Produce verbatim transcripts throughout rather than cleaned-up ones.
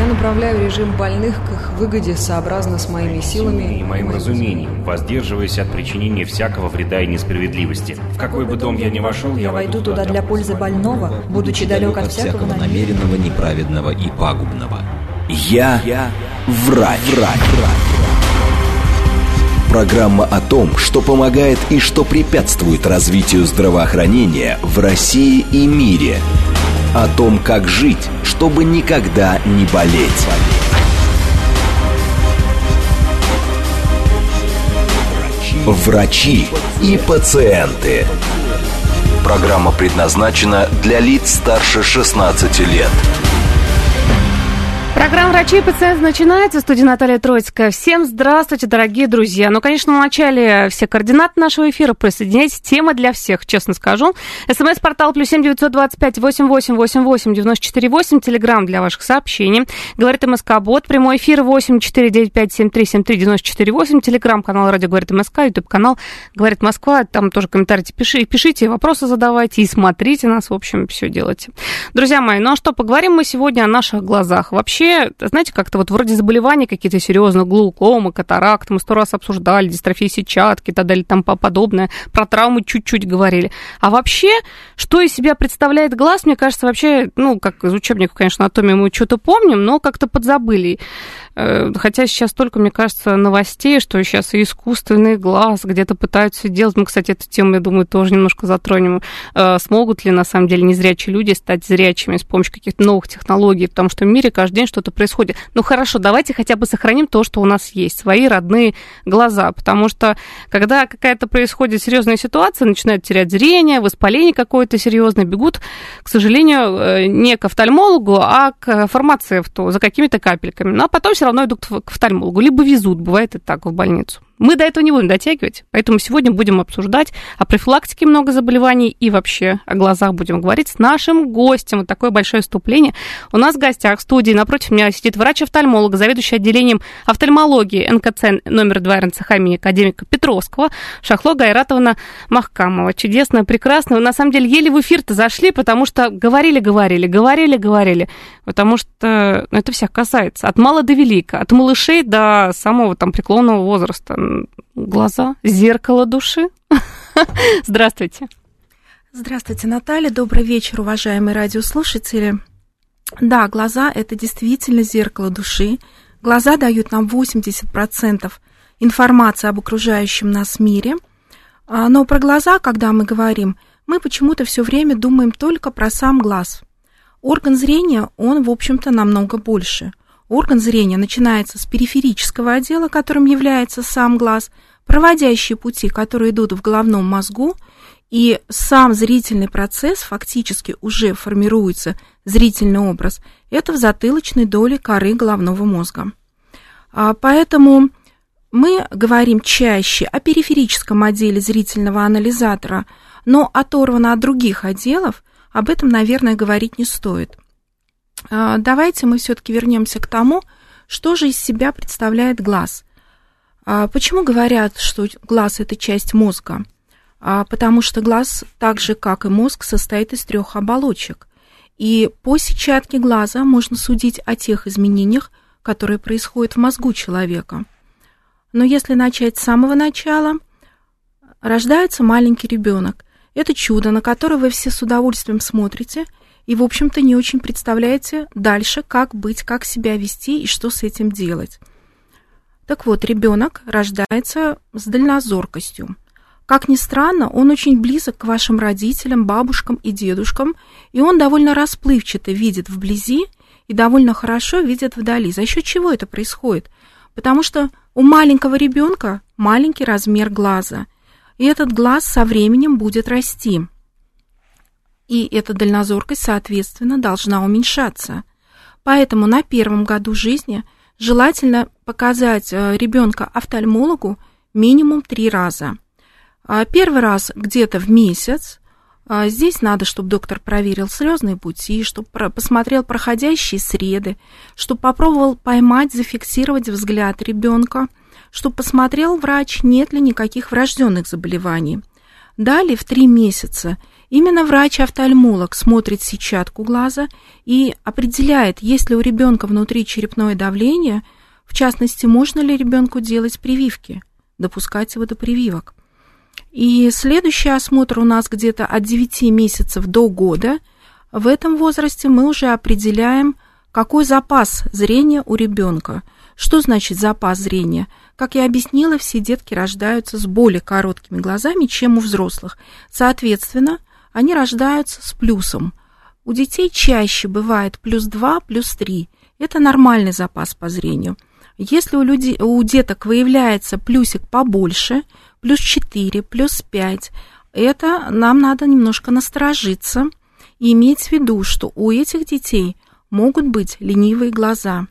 Я направляю режим больных к их выгоде сообразно с моими силами и моим разумением, воздерживаясь от причинения всякого вреда и несправедливости. В какой бы дом я ни вошел, я войду туда для пользы больного, будучи далек от всякого намеренного, неправедного и пагубного. Я, я врач. врач. Программа о том, что помогает и что препятствует развитию здравоохранения в России и мире. О том, как жить, чтобы никогда не болеть. Врачи и пациенты. Программа предназначена для лиц старше шестнадцати лет. Программа «Врачи и пациенты» начинается. В студии Наталья Троицкая. Всем здравствуйте, дорогие друзья. Ну, конечно, в начале все координаты нашего эфира. Присоединяйтесь. Тема для всех, честно скажу. СМС-портал плюс семь девятьсот двадцать пять восемьдесят восемь восемьдесят восемь девяносто четыре восемь. Телеграм для ваших сообщений. Говорит МСК-бот. Прямой эфир восемь четыре девять пять семь три семь три девяносто четыре восемь. Телеграм-канал «Радио говорит МСК». Ютуб-канал «Говорит Москва». Там тоже комментарии пишите, пишите, вопросы задавайте и смотрите нас. В общем, все делайте. Друзья мои, ну а что, поговорим мы сегодня о наших глазах. Вообще, знаете, как-то вот вроде заболеваний какие-то серьезные, глаукома, катаракт, мы сто раз обсуждали, дистрофия сетчатки и так далее, там подобное, про травмы чуть-чуть говорили. А вообще, что из себя представляет глаз, мне кажется, вообще, ну, как из учебников, конечно, анатомии мы что-то помним, но как-то подзабыли. Хотя сейчас столько, мне кажется, новостей, что сейчас и искусственный глаз где-то пытаются делать. Мы, кстати, эту тему, я думаю, тоже немножко затронем. Смогут ли, на самом деле, незрячие люди стать зрячими с помощью каких-то новых технологий? Потому что в мире каждый день что-то происходит. Ну, хорошо, давайте хотя бы сохраним то, что у нас есть, свои родные глаза. Потому что, когда какая-то происходит серьезная ситуация, начинают терять зрение, воспаление какое-то серьезное, бегут, к сожалению, не к офтальмологу, а к фармацевту за какими-то капельками. Ну, а потом все равно идут к офтальмологу, либо везут, бывает и так, в больницу. Мы до этого не будем дотягивать, поэтому сегодня будем обсуждать о профилактике много заболеваний и вообще о глазах будем говорить с нашим гостем. Вот такое большое вступление. У нас в гостях в студии напротив меня сидит врач-офтальмолог, заведующий отделением офтальмологии эн ка цэ номер два эр эн цэ ха имени академика Петровского Шахло Гайратовна Махкамова. Чудесная, прекрасная. Вы, на самом деле, еле в эфир-то зашли, потому что говорили-говорили, говорили-говорили, потому что ну, это всех касается. От мала до велика, от малышей до самого там преклонного возраста. Глаза, зеркало души. Здравствуйте. Здравствуйте, Наталья. Добрый вечер, уважаемые радиослушатели. Да, глаза – это действительно зеркало души. Глаза дают нам восемьдесят процентов информации об окружающем нас мире. Но про глаза, когда мы говорим, мы почему-то все время думаем только про сам глаз. Орган зрения, он, в общем-то, намного больше. Орган зрения начинается с периферического отдела, которым является сам глаз, проводящие пути, которые идут в головном мозгу, и сам зрительный процесс, фактически уже формируется зрительный образ, это в затылочной доле коры головного мозга. Поэтому мы говорим чаще о периферическом отделе зрительного анализатора, но оторвано от других отделов, об этом, наверное, говорить не стоит. Давайте мы все-таки вернемся к тому, что же из себя представляет глаз. Почему говорят, что глаз – это часть мозга? Потому что глаз, так же как и мозг, состоит из трех оболочек. И по сетчатке глаза можно судить о тех изменениях, которые происходят в мозгу человека. Но если начать с самого начала, рождается маленький ребенок. Это чудо, на которое вы все с удовольствием смотрите – и, в общем-то, не очень представляете дальше, как быть, как себя вести и что с этим делать. Так вот, ребенок рождается с дальнозоркостью. Как ни странно, он очень близок к вашим родителям, бабушкам и дедушкам, и он довольно расплывчато видит вблизи и довольно хорошо видит вдали. За счет чего это происходит? Потому что у маленького ребенка маленький размер глаза, и этот глаз со временем будет расти. И эта дальнозоркость, соответственно, должна уменьшаться. Поэтому на первом году жизни желательно показать ребенка офтальмологу минимум три раза. Первый раз где-то в месяц. Здесь надо, чтобы доктор проверил слезные пути, чтобы посмотрел проходящие среды, чтобы попробовал поймать, зафиксировать взгляд ребенка, чтобы посмотрел врач, нет ли никаких врожденных заболеваний. Далее в три месяца Именно врач-офтальмолог смотрит сетчатку глаза и определяет, есть ли у ребенка внутри черепное давление, в частности, можно ли ребенку делать прививки, допускать его до прививок. И следующий осмотр у нас где-то от девяти месяцев до года. В этом возрасте мы уже определяем, какой запас зрения у ребенка. Что значит запас зрения? Как я объяснила, все детки рождаются с более короткими глазами, чем у взрослых. Соответственно, они рождаются с плюсом. У детей чаще бывает плюс два, плюс три. Это нормальный запас по зрению. Если у, людей, у деток выявляется плюсик побольше, плюс четыре, плюс пять, это нам надо немножко насторожиться и иметь в виду, что у этих детей могут быть ленивые глаза.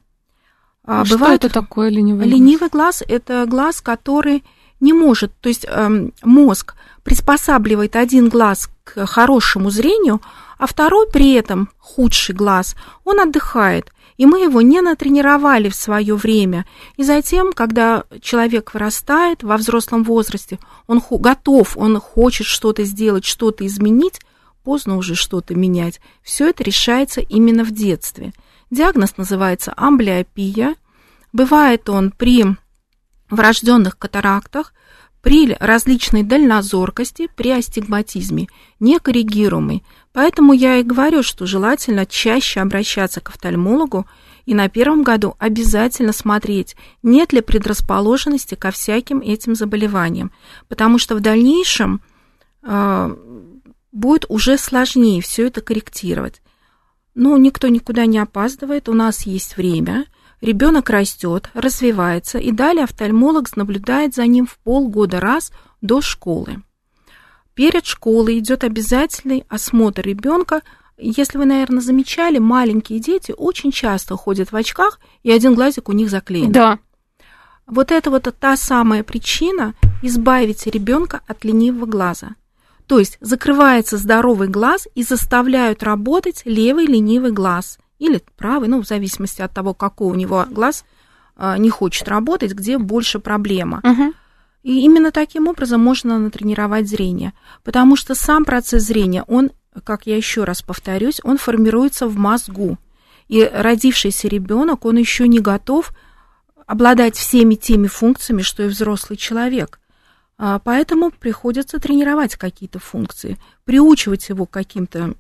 А что бывает, это такое ленивый глаз? Ленивый глаз – это глаз, который не может, то есть э, мозг приспосабливает один глаз к хорошему зрению, а второй при этом, худший глаз, он отдыхает. И мы его не натренировали в свое время. И затем, когда человек вырастает во взрослом возрасте, он готов, он хочет что-то сделать, что-то изменить, поздно уже что-то менять. Все это решается именно в детстве. Диагноз называется амблиопия. Бывает он при врожденных катарактах, при различной дальнозоркости, при астигматизме, некоррегируемый. Поэтому я и говорю, что желательно чаще обращаться к офтальмологу и на первом году обязательно смотреть, нет ли предрасположенности ко всяким этим заболеваниям, потому что в дальнейшем э, будет уже сложнее все это корректировать. Но никто никуда не опаздывает, у нас есть время. Ребенок растет, развивается, и далее офтальмолог наблюдает за ним в полгода раз до школы. Перед школой идет обязательный осмотр ребенка. Если вы, наверное, замечали, маленькие дети очень часто ходят в очках, и один глазик у них заклеен. Да. Вот это вот та самая причина избавить ребенка от ленивого глаза. То есть закрывается здоровый глаз и заставляют работать левый ленивый глаз. Или правый, ну, в зависимости от того, какой у него глаз а, не хочет работать, где больше проблема. Угу. И именно таким образом можно натренировать зрение. Потому что сам процесс зрения, он, как я еще раз повторюсь, он формируется в мозгу. И родившийся ребенок, он еще не готов обладать всеми теми функциями, что и взрослый человек. А, поэтому приходится тренировать какие-то функции, приучивать его к каким-то...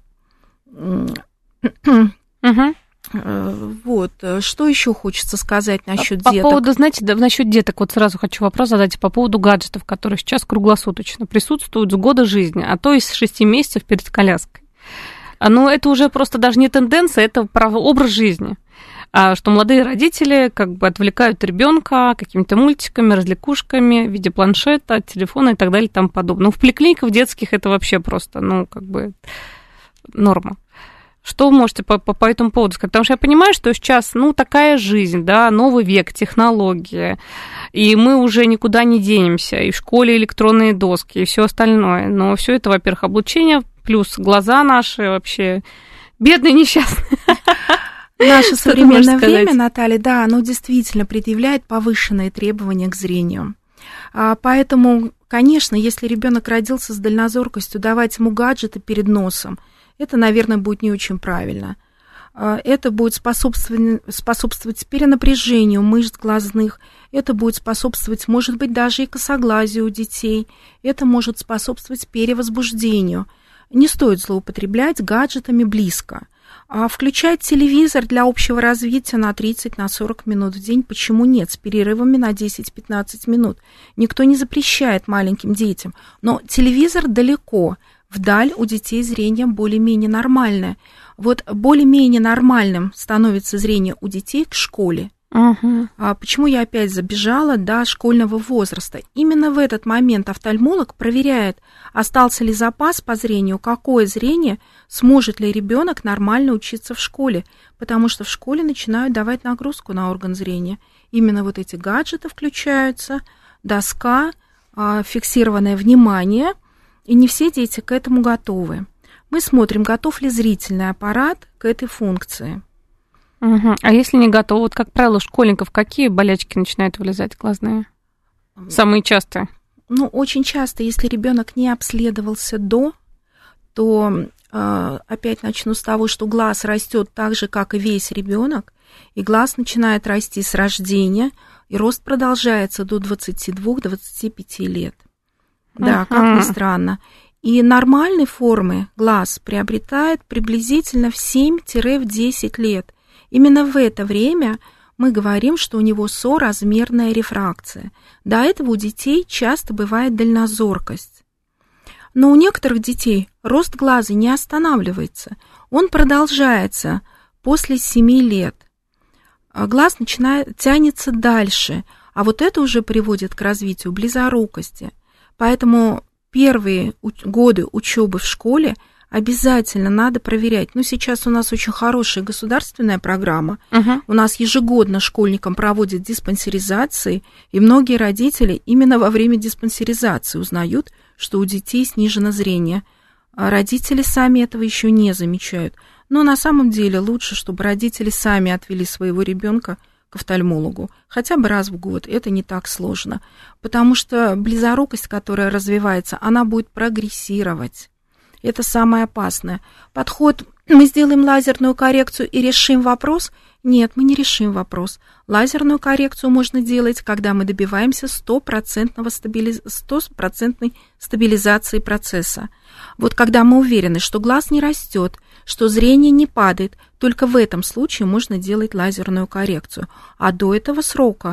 Угу. Вот, что еще хочется сказать насчет по деток? По поводу, знаете, да, насчет деток, вот сразу хочу вопрос задать по поводу гаджетов, которые сейчас круглосуточно присутствуют с года жизни, а то и с шести месяцев перед коляской. Но это уже просто даже не тенденция, это образ жизни. Что молодые родители как бы отвлекают ребенка какими-то мультиками, развлекушками в виде планшета, телефона и так далее и тому подобное. Ну, в поликлиниках детских это вообще просто, ну, как бы норма. Что вы можете по, по, по этому поводу сказать? Потому что я понимаю, что сейчас, ну, такая жизнь, да, новый век, технологии, и мы уже никуда не денемся, и в школе электронные доски, и все остальное. Но все это, во-первых, облучение, плюс глаза наши вообще бедные, несчастные. Наше современное время, Наталья, да, оно действительно предъявляет повышенные требования к зрению. Поэтому, конечно, если ребенок родился с дальнозоркостью, давать ему гаджеты перед носом, это, наверное, будет не очень правильно. Это будет способствовать, способствовать перенапряжению мышц глазных, это будет способствовать, может быть, даже и косоглазию у детей, это может способствовать перевозбуждению. Не стоит злоупотреблять гаджетами близко. А включать телевизор для общего развития на тридцать-сорок минут в день, почему нет, с перерывами на десять-пятнадцать минут. Никто не запрещает маленьким детям, но телевизор далеко. Вдаль у детей зрение более-менее нормальное. Вот более-менее нормальным становится зрение у детей к школе. Uh-huh. А почему я опять забежала до школьного возраста? Именно в этот момент офтальмолог проверяет, остался ли запас по зрению, какое зрение, сможет ли ребенок нормально учиться в школе, потому что в школе начинают давать нагрузку на орган зрения. Именно вот эти гаджеты включаются, доска, фиксированное внимание, и не все дети к этому готовы. Мы смотрим, готов ли зрительный аппарат к этой функции. Угу. А если не готов, вот, как правило, у школьников какие болячки начинают вылезать глазные? Самые частые? Ну, очень часто, если ребенок не обследовался до, то опять начну с того, что глаз растет так же, как и весь ребенок, и глаз начинает расти с рождения, и рост продолжается до двадцати двух - двадцати пяти лет. Да, uh-huh. как ни странно. И нормальной формы глаз приобретает приблизительно в семь-десять лет. Именно в это время мы говорим, что у него соразмерная рефракция. До этого у детей часто бывает дальнозоркость. Но у некоторых детей рост глаза не останавливается. Он продолжается после семи лет. Глаз начинает, тянется дальше, а вот это уже приводит к развитию близорукости. Поэтому первые годы учебы в школе обязательно надо проверять. Ну, сейчас у нас очень хорошая государственная программа. Uh-huh. У нас ежегодно школьникам проводят диспансеризации, и многие родители именно во время диспансеризации узнают, что у детей снижено зрение. А родители сами этого еще не замечают. Но на самом деле лучше, чтобы родители сами отвели своего ребенка к офтальмологу, хотя бы раз в год, это не так сложно, потому что близорукость, которая развивается, она будет прогрессировать. Это самое опасное. Подход, мы сделаем лазерную коррекцию и решим вопрос? Нет, мы не решим вопрос. Лазерную коррекцию можно делать, когда мы добиваемся стопроцентной стабилиз... стабилизации процесса. Вот когда мы уверены, что глаз не растет, что зрение не падает, только в этом случае можно делать лазерную коррекцию. А до этого срока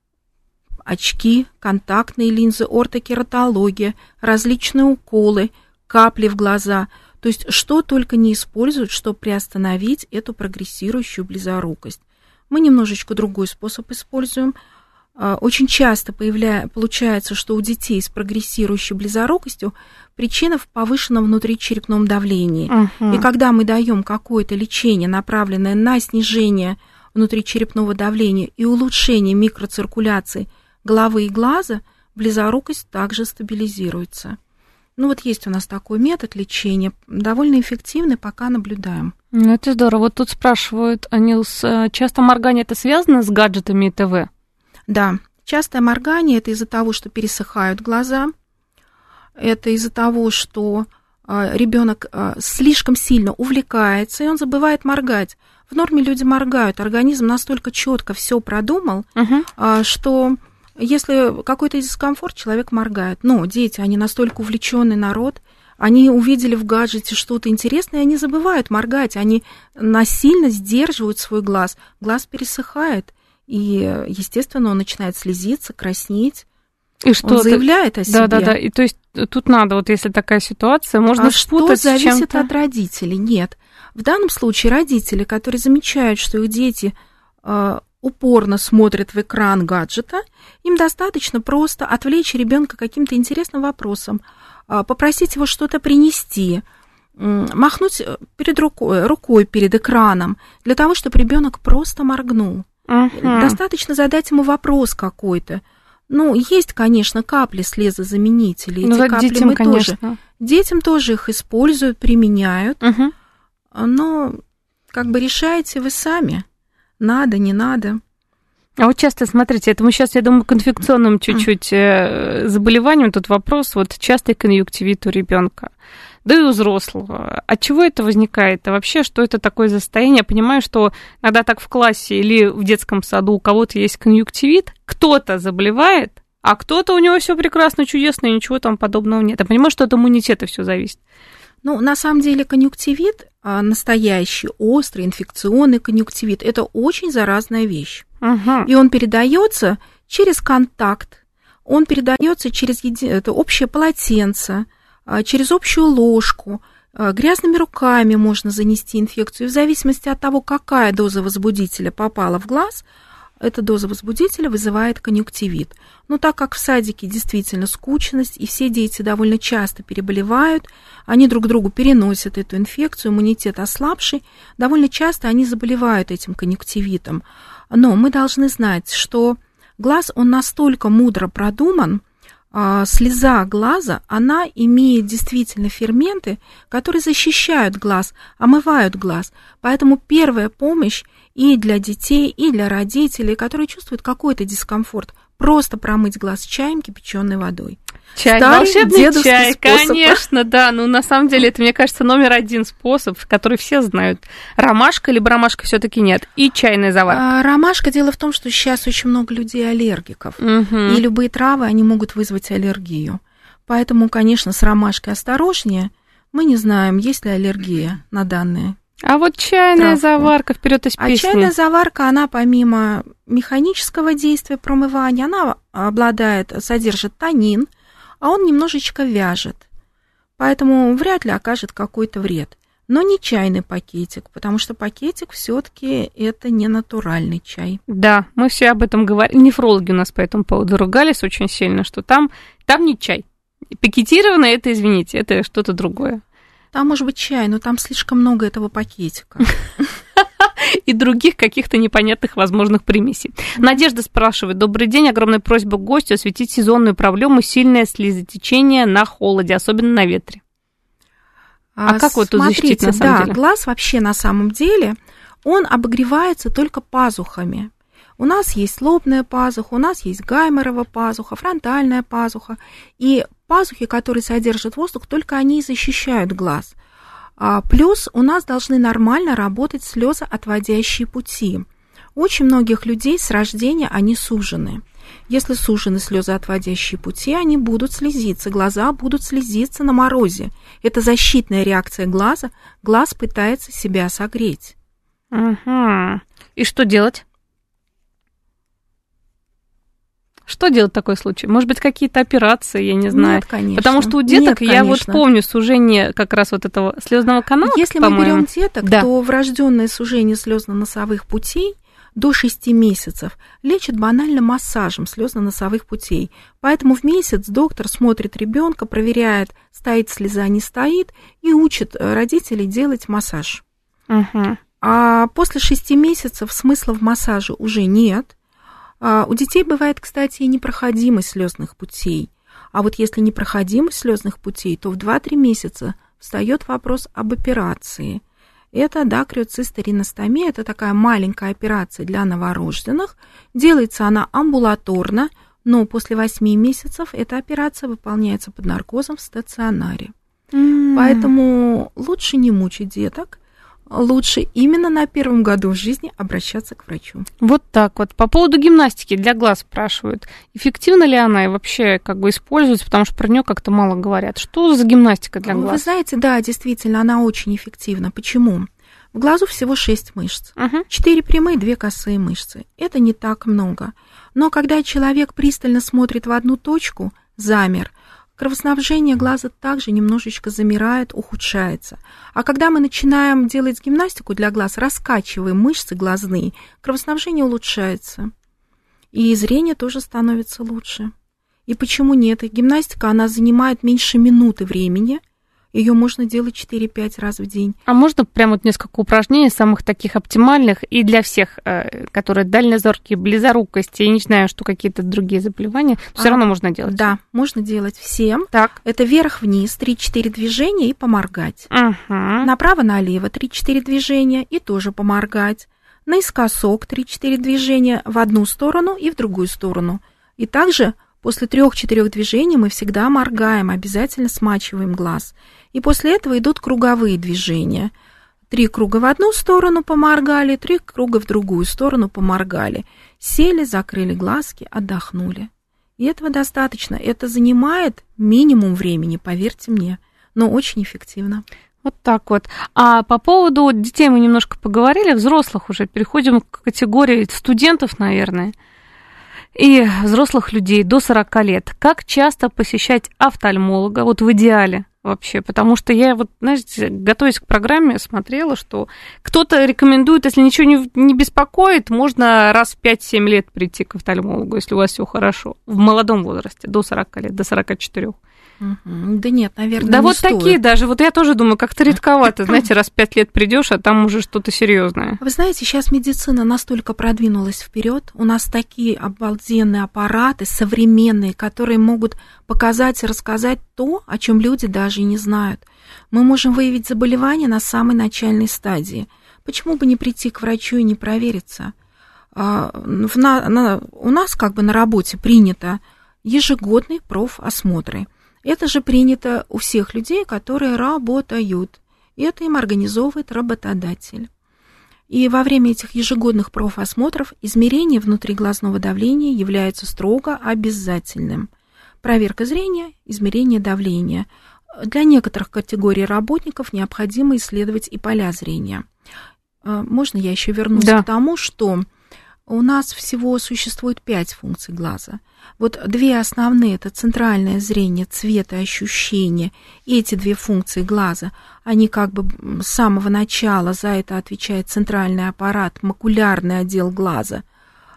очки, контактные линзы, ортокератология, различные уколы, капли в глаза, то есть что только не используют, чтобы приостановить эту прогрессирующую близорукость. Мы немножечко другой способ используем. Очень часто появля... получается, что у детей с прогрессирующей близорукостью причина в повышенном внутричерепном давлении. Uh-huh. И когда мы даем какое-то лечение, направленное на снижение внутричерепного давления и улучшение микроциркуляции головы и глаза, близорукость также стабилизируется. Ну вот есть у нас такой метод лечения, довольно эффективный, пока наблюдаем. Ну это здорово. Вот тут спрашивают, Анилс, часто моргание это связано с гаджетами и ТВ? Да, частое моргание – это из-за того, что пересыхают глаза, это из-за того, что ребенок слишком сильно увлекается, и он забывает моргать. В норме люди моргают, организм настолько четко все продумал, uh-huh. что если какой-то дискомфорт, человек моргает. Но дети, они настолько увлеченный народ, они увидели в гаджете что-то интересное, и они забывают моргать, они насильно сдерживают свой глаз, глаз пересыхает. И, естественно, он начинает слезиться, краснеть. И что он заявляет о себе. Да, да, да. И то есть тут надо, вот если такая ситуация, можно а спутать что зависит с чем-то? От родителей? Нет. В данном случае родители, которые замечают, что их дети э, упорно смотрят в экран гаджета, им достаточно просто отвлечь ребенка каким-то интересным вопросом, э, попросить его что-то принести, э, махнуть перед рукой, рукой перед экраном, для того, чтобы ребенок просто моргнул. Uh-huh. Достаточно задать ему вопрос какой-то. Ну, есть, конечно, капли слезозаменителей. Ну, эти капли детям, мы конечно. тоже. Детям тоже их используют, применяют. Uh-huh. Но как бы решаете вы сами. Надо, не надо. А вот часто, смотрите, это мы сейчас, я думаю, к инфекционным чуть-чуть uh-huh. заболеваниям тут вопрос. Вот частый конъюнктивит у ребенка. Да и у взрослого. От чего это возникает? А вообще, что это такое за состояние? Я понимаю, что иногда так в классе или в детском саду у кого-то есть конъюнктивит, кто-то заболевает, а кто-то у него все прекрасно, чудесно, и ничего там подобного нет. Я понимаю, что от иммунитета все зависит. Ну, на самом деле, конъюнктивит, настоящий, острый, инфекционный конъюнктивит, это очень заразная вещь. Uh-huh. И он передается через контакт, он передается через еди... это общее полотенце, через общую ложку, грязными руками можно занести инфекцию. В зависимости от того, какая доза возбудителя попала в глаз, эта доза возбудителя вызывает конъюнктивит. Но так как в садике действительно скучность, и все дети довольно часто переболевают, они друг другу переносят эту инфекцию, иммунитет ослабший, довольно часто они заболевают этим конъюнктивитом. Но мы должны знать, что глаз, он настолько мудро продуман, слеза глаза, она имеет действительно ферменты, которые защищают глаз, омывают глаз. Поэтому первая помощь и для детей, и для родителей, которые чувствуют какой-то дискомфорт, просто промыть глаз чаем, кипяченой водой. Чай, Старый волшебный чай, способ. конечно, да. Ну, на самом деле, это, мне кажется, номер один способ, который все знают. Ромашка, либо ромашка все-таки нет. И чайная заварка. А, ромашка, дело в том, что сейчас очень много людей аллергиков. Угу. И любые травы, они могут вызвать аллергию. Поэтому, конечно, с ромашкой осторожнее. Мы не знаем, есть ли аллергия на данные. А вот чайная травку. заварка, вперед из песни. А чайная заварка, она помимо механического действия промывания, она обладает, содержит танин, а он немножечко вяжет. Поэтому вряд ли окажет какой-то вред. Но не чайный пакетик, потому что пакетик все-таки это не натуральный чай. Да, мы все об этом говорим. Нефрологи у нас по этому поводу ругались очень сильно, что там, там не чай. Пакетированное это, извините, это что-то другое. Там может быть чай, но там слишком много этого пакетика. И других каких-то непонятных возможных примесей. Надежда спрашивает. Добрый день. Огромная просьба к гостю осветить сезонную проблему сильное слезотечение на холоде, особенно на ветре. А, а как вот тут защитить на самом да, деле? Глаз вообще на самом деле, он обогревается только пазухами. У нас есть лобная пазуха, у нас есть гайморова пазуха, фронтальная пазуха. И пазухи, которые содержат воздух, только они и защищают глаз. А плюс у нас должны нормально работать слезоотводящие пути. У очень многих людей с рождения они сужены. Если сужены слезоотводящие пути, они будут слезиться, глаза будут слезиться на морозе. Это защитная реакция глаза. Глаз пытается себя согреть. Угу. И что делать? Что делать в такой случай? Может быть, какие-то операции, я не знаю. Нет, конечно. Потому что у деток, Нет, я вот помню сужение как раз вот этого слезного канала. Если по-моему. мы берем деток, да. то врожденное сужение слезно-носовых путей до шести месяцев лечат банально массажем слезно-носовых путей. Поэтому в месяц доктор смотрит ребенка, проверяет, стоит слеза, не стоит, и учит родителей делать массаж. Угу. А после шести месяцев смысла в массаже уже нет. У детей бывает, кстати, и непроходимость слезных путей. А вот если непроходимость слезных путей, то в два-три месяца встает вопрос об операции. Это, да, криоцисториностомия, это такая маленькая операция для новорожденных. Делается она амбулаторно, но после восьми месяцев эта операция выполняется под наркозом в стационаре. Mm. Поэтому лучше не мучить деток. Лучше именно на первом году жизни обращаться к врачу. Вот так вот. По поводу гимнастики для глаз спрашивают. Эффективна ли она и вообще как бы используется, потому что про нее как-то мало говорят. Что за гимнастика для глаз? Вы знаете, да, действительно, она очень эффективна. Почему? В глазу всего шесть мышц. четыре uh-huh. прямые, две косые мышцы. Это не так много. Но когда человек пристально смотрит в одну точку, замер, кровоснабжение глаза также немножечко замирает, ухудшается. А когда мы начинаем делать гимнастику для глаз, раскачиваем мышцы глазные, кровоснабжение улучшается. И зрение тоже становится лучше. И почему нет? И гимнастика, она занимает меньше минуты времени. Ее можно делать четыре-пять раз в день. А можно прям вот несколько упражнений, самых таких оптимальных, и для всех, которые дальнозоркие, близорукость, я не знаю, что какие-то другие заболевания, все а, равно можно делать? Да, можно делать всем. Так. Это вверх-вниз, три-четыре движения и поморгать. Угу. Направо-налево три-четыре движения и тоже поморгать. Наискосок три-четыре движения в одну сторону и в другую сторону. И также после трех-четырех движений мы всегда моргаем, обязательно смачиваем глаз. И после этого идут круговые движения. Три круга в одну сторону поморгали, три круга в другую сторону поморгали. Сели, закрыли глазки, отдохнули. И этого достаточно. Это занимает минимум времени, поверьте мне, но очень эффективно. Вот так вот. А по поводу детей мы немножко поговорили, взрослых уже. Переходим к категории студентов, наверное, и взрослых людей до сорока лет. Как часто посещать офтальмолога, вот в идеале вообще? Потому что я вот, знаете, готовясь к программе, смотрела, что кто-то рекомендует, если ничего не, не беспокоит, можно раз в пять-семь лет прийти к офтальмологу, если у вас все хорошо. В молодом возрасте, до сорока лет, до сорока четырёх. Угу. Да нет, наверное, да не вот стоит. Такие даже, вот я тоже думаю, как-то редковато, знаете, раз в пять лет придешь, а там уже что-то серьезное. Вы знаете, сейчас медицина настолько продвинулась вперед, у нас такие обалденные аппараты современные, которые могут показать и рассказать то, о чем люди даже и не знают. Мы можем выявить заболевание на самой начальной стадии. Почему бы не прийти к врачу и не провериться? В на, на, у нас как бы на работе принято ежегодные профосмотры. Это же принято у всех людей, которые работают. И это им организовывает работодатель. И во время этих ежегодных профосмотров измерение внутриглазного давления является строго обязательным. Проверка зрения, измерение давления. Для некоторых категорий работников необходимо исследовать и поля зрения. Можно я еще вернусь да. к тому, что у нас всего существует пять функций глаза. Вот две основные – это центральное зрение, цвет и ощущение. И эти две функции глаза, они как бы с самого начала, за это отвечает центральный аппарат, макулярный отдел глаза,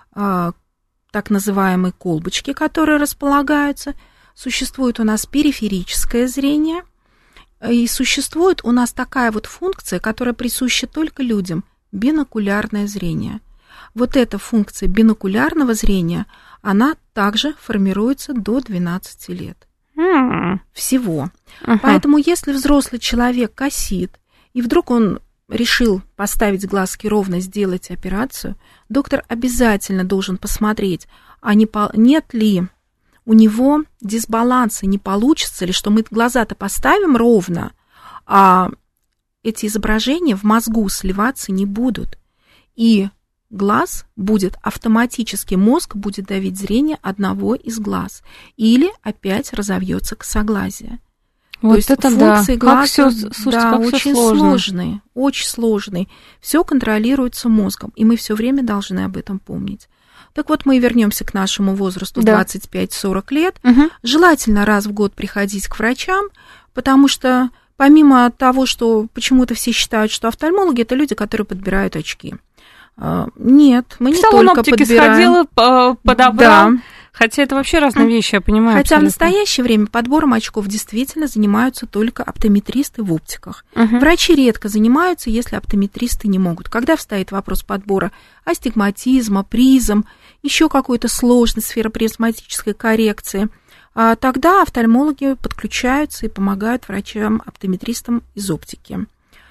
так называемые колбочки, которые располагаются. Существует у нас периферическое зрение, и существует у нас такая вот функция, которая присуща только людям – бинокулярное зрение. Вот эта функция бинокулярного зрения, она также формируется до двенадцати лет. Mm. Всего. Uh-huh. Поэтому если взрослый человек косит, и вдруг он решил поставить глазки ровно, сделать операцию, доктор обязательно должен посмотреть, а не по... нет ли у него дисбаланса, не получится ли, что мы глаза-то поставим ровно, а эти изображения в мозгу сливаться не будут. И глаз будет автоматически, мозг будет давить зрение одного из глаз. Или опять разовьется косоглазие. Вот То есть это функции да. глаза как всё, слушайте, да, как очень сложно. сложные, очень сложные. Все контролируется мозгом, и мы все время должны об этом помнить. Так вот, мы вернемся к нашему возрасту да. двадцать пять сорок лет. Угу. Желательно раз в год приходить к врачам, потому что помимо того, что почему-то все считают, что офтальмологи – это люди, которые подбирают очки. Нет, мы не только подбираем. Сходила, подобрал. Да. Хотя это вообще разные вещи, я понимаю. Хотя абсолютно. В настоящее время подбором очков действительно занимаются только оптометристы в оптиках. Uh-huh. Врачи редко занимаются, если оптометристы не могут. Когда встает вопрос подбора астигматизма, призм, еще какой-то сложной сферы призматической коррекции, тогда офтальмологи подключаются и помогают врачам-оптометристам из оптики.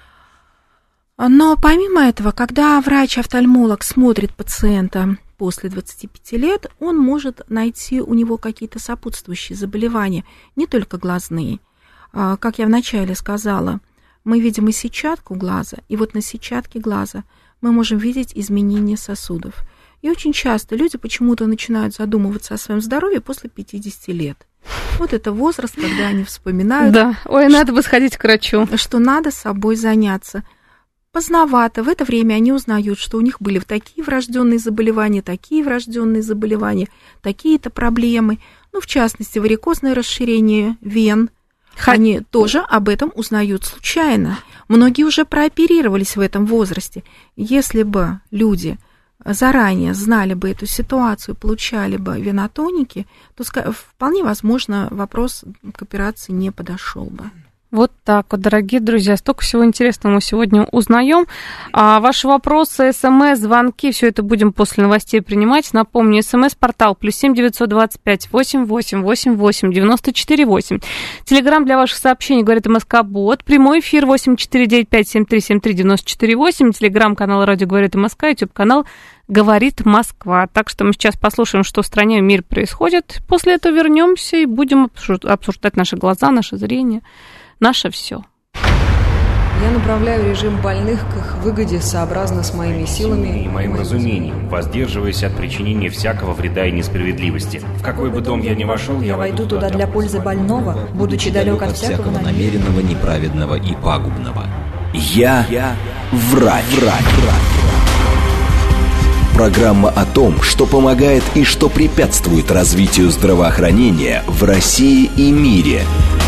Но помимо этого, когда врач-офтальмолог смотрит пациента после двадцати пяти лет, он может найти у него какие-то сопутствующие заболевания, не только глазные. Как я вначале сказала, мы видим и сетчатку глаза, и вот на сетчатке глаза мы можем видеть изменения сосудов. И очень часто люди почему-то начинают задумываться о своем здоровье после пятидесяти лет. Вот это возраст, когда они вспоминают, да. Ой, надо бы сходить к врачу, что надо собой заняться. Поздновато. В это время они узнают, что у них были такие врожденные заболевания, такие врожденные заболевания, такие-то проблемы. Ну, в частности, варикозное расширение вен. Х... Они тоже об этом узнают случайно. Многие уже прооперировались в этом возрасте. Если бы люди заранее знали бы эту ситуацию, получали бы венотоники, то вполне возможно вопрос к операции не подошел бы. Вот так вот, дорогие друзья, столько всего интересного мы сегодня узнаем. А ваши вопросы, смс, звонки, все это будем после новостей принимать. Напомню, смс-портал плюс семь девятьсот двадцать пять восемь восемь восемь восемь девяносто четыре восемь. Телеграм для ваших сообщений, говорит МСК-бот. Прямой эфир восемь четыре девять пять семь три семь три девяносто четыре восемь. Телеграм-канал «Радио говорит МСК», ютуб-канал «Говорит Москва». Так что мы сейчас послушаем, что в стране и в мире происходит. После этого вернемся и будем обсуждать наши глаза, наше зрение. Наше все. Я направляю режим больных к их выгоде сообразно с моими силами и моим разумением, воздерживаясь от причинения всякого вреда и несправедливости. В какой бы дом я ни вошел, я войду туда для пользы больного, будучи далек от всякого намеренного, неправедного и пагубного. Я, я врач. врач. Программа о том, что помогает и что препятствует развитию здравоохранения в России и мире.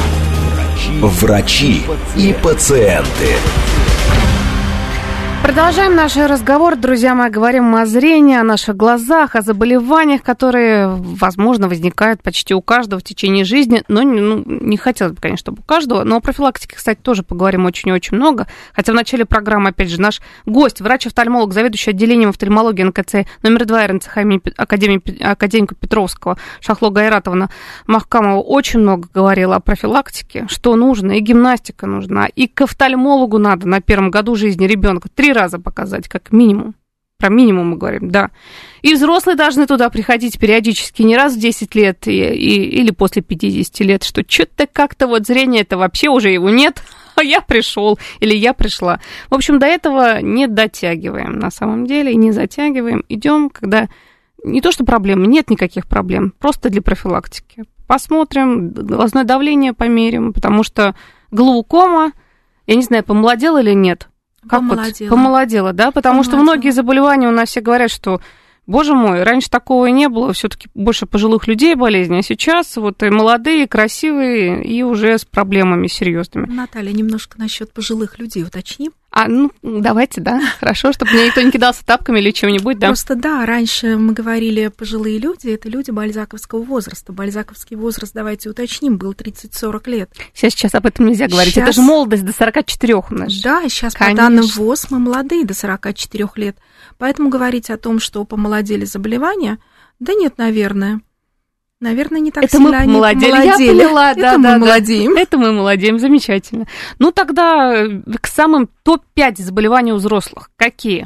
Врачи и пациенты. Продолжаем наш разговор, друзья мои. Говорим мы о зрении, о наших глазах, о заболеваниях, которые, возможно, возникают почти у каждого в течение жизни. Но ну, не хотелось бы, конечно, чтобы у каждого. Но о профилактике, кстати, тоже поговорим очень-очень много. Хотя в начале программы, опять же, наш гость, врач-офтальмолог, заведующий отделением офтальмологии эн ка цэ номер два эр эн цэ Академии, академика Петровского Шахло Гайратовна Махкамова очень много говорила о профилактике, что нужно, и гимнастика нужна, и к офтальмологу надо на первом году жизни ребенка три раза показать, как минимум. Про минимум мы говорим, да. И взрослые должны туда приходить периодически, не раз в десять лет и, и, или после пятидесяти лет, что что-то как-то вот зрение-то вообще уже его нет, а я пришел или я пришла. В общем, до этого не дотягиваем на самом деле, и не затягиваем. Идем, когда не то что проблемы, нет никаких проблем, просто для профилактики. Посмотрим, глазное давление померим, потому что глаукома, я не знаю, помолодела или нет. Как помолодела. Вот? Помолодела, да? Потому помолодела. Что многие заболевания у нас все говорят, что, боже мой, раньше такого и не было, все-таки больше пожилых людей болезни, а сейчас вот и молодые, и красивые, и уже с проблемами серьезными. Наталья, немножко насчет пожилых людей уточним. А, ну, давайте, да, хорошо, чтобы мне никто не кидался тапками или чего-нибудь, да. Просто, да, раньше мы говорили, пожилые люди, это люди бальзаковского возраста. Бальзаковский возраст, давайте уточним, был тридцать-сорок лет. Сейчас, сейчас об этом нельзя говорить, сейчас... это же молодость до сорока четырёх у нас. Да, сейчас Конечно. По данным ВОЗ мы молодые до сорока четырёх лет. Поэтому говорить о том, что помолодели заболевания, да нет, наверное. Наверное, не так это сильно мы они помолодели. помолодели. Я поняла, да, это да, мы молодеем. Да. Это мы молодеем, замечательно. Ну, тогда к самым топ пять заболеваний у взрослых. Какие?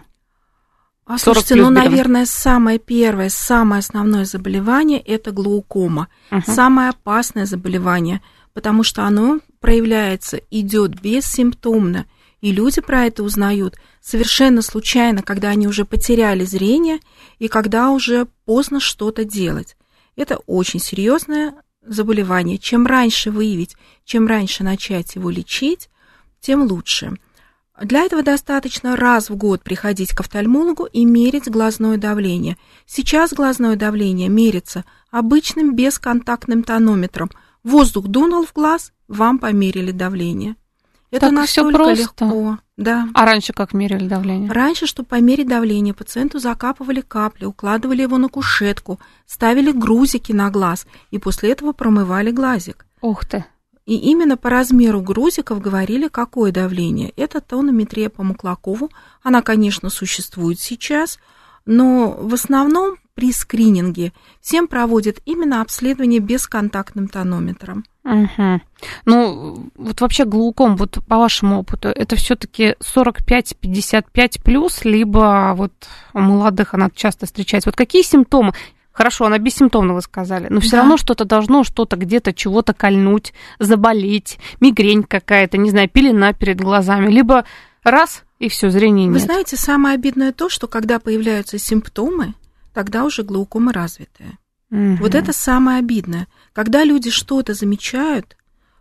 А, слушайте, ну, берем. Наверное, самое первое, самое основное заболевание – это глаукома. Uh-huh. Самое опасное заболевание, потому что оно проявляется, идет бессимптомно. И люди про это узнают совершенно случайно, когда они уже потеряли зрение и когда уже поздно что-то делать. Это очень серьезное заболевание. Чем раньше выявить, чем раньше начать его лечить, тем лучше. Для этого достаточно раз в год приходить к офтальмологу и мерить глазное давление. Сейчас глазное давление мерится обычным бесконтактным тонометром. Воздух дунул в глаз, вам померили давление. Это так настолько просто. Легко. Да. А раньше как мерили давление? Раньше, чтобы померить давление, пациенту закапывали капли, укладывали его на кушетку, ставили грузики на глаз и после этого промывали глазик. Ух ты! И именно по размеру грузиков говорили, какое давление. Это тонометрия по Маклакову. Она, конечно, существует сейчас, но в основном при скрининге всем проводят именно обследование бесконтактным тонометром. Угу. Ну, вот вообще глауком, вот по вашему опыту, это все-таки сорок пять - пятьдесят пять плюс, либо вот у молодых она часто встречается. Вот какие симптомы? Хорошо, она бессимптомна, вы сказали, но все да. равно что-то должно, что-то где-то, чего-то кольнуть, заболеть, мигрень какая-то, не знаю, пелена перед глазами, либо раз, и все, зрения нет. Вы знаете, самое обидное то, что когда появляются симптомы, тогда уже глаукома развитая. Угу. Вот это самое обидное. Когда люди что-то замечают,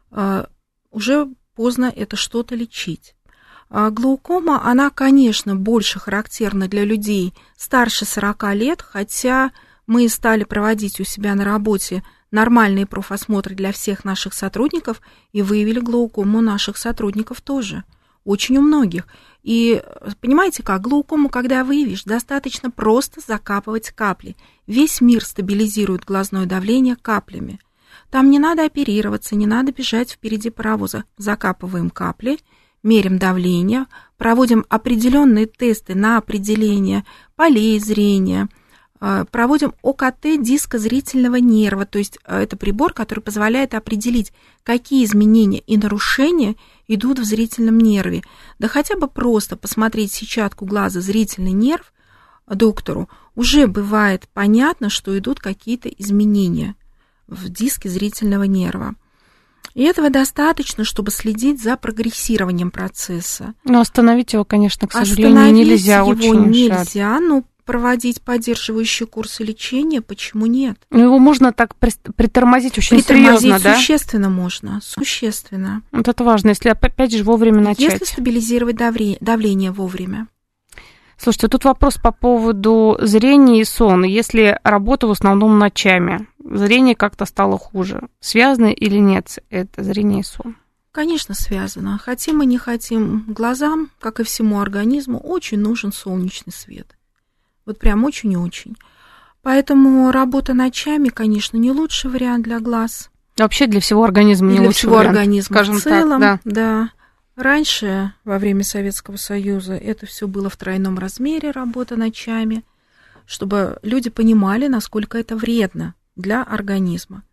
уже поздно это что-то лечить. Глаукома, она, конечно, больше характерна для людей старше сорока лет, хотя мы стали проводить у себя на работе нормальные профосмотры для всех наших сотрудников и выявили глаукому наших сотрудников тоже. Очень у многих. И понимаете как, глаукому, когда выявишь, достаточно просто закапывать капли. Весь мир стабилизирует глазное давление каплями. Там не надо оперироваться, не надо бежать впереди паровоза. Закапываем капли, мерим давление, проводим определенные тесты на определение полей зрения, проводим ОКТ диска зрительного нерва, то есть это прибор, который позволяет определить, какие изменения и нарушения идут в зрительном нерве. Да хотя бы просто посмотреть сетчатку глаза, зрительный нерв доктору, уже бывает понятно, что идут какие-то изменения в диске зрительного нерва. И этого достаточно, чтобы следить за прогрессированием процесса. Но остановить его, конечно, к сожалению, остановить нельзя. Его очень нельзя, но проводить поддерживающие курсы лечения, почему нет? Ну, его можно так притормозить очень притормозить серьезно, да? Существенно можно, существенно. Вот это важно, если опять же вовремя начать. Если стабилизировать давление вовремя. Слушайте, тут вопрос по поводу зрения и сона. Если работа в основном ночами, зрение как-то стало хуже. Связано или нет это зрение и сон? Конечно, связано. Хотим мы не хотим, глазам, как и всему организму, очень нужен солнечный свет. Вот прям очень-очень. Поэтому работа ночами, конечно, не лучший вариант для глаз. Вообще для всего организма не для лучший всего вариант, организма скажем в целом, так, да. да. Раньше, во время Советского Союза, это все было в тройном размере, работа ночами, чтобы люди понимали, насколько это вредно для организма.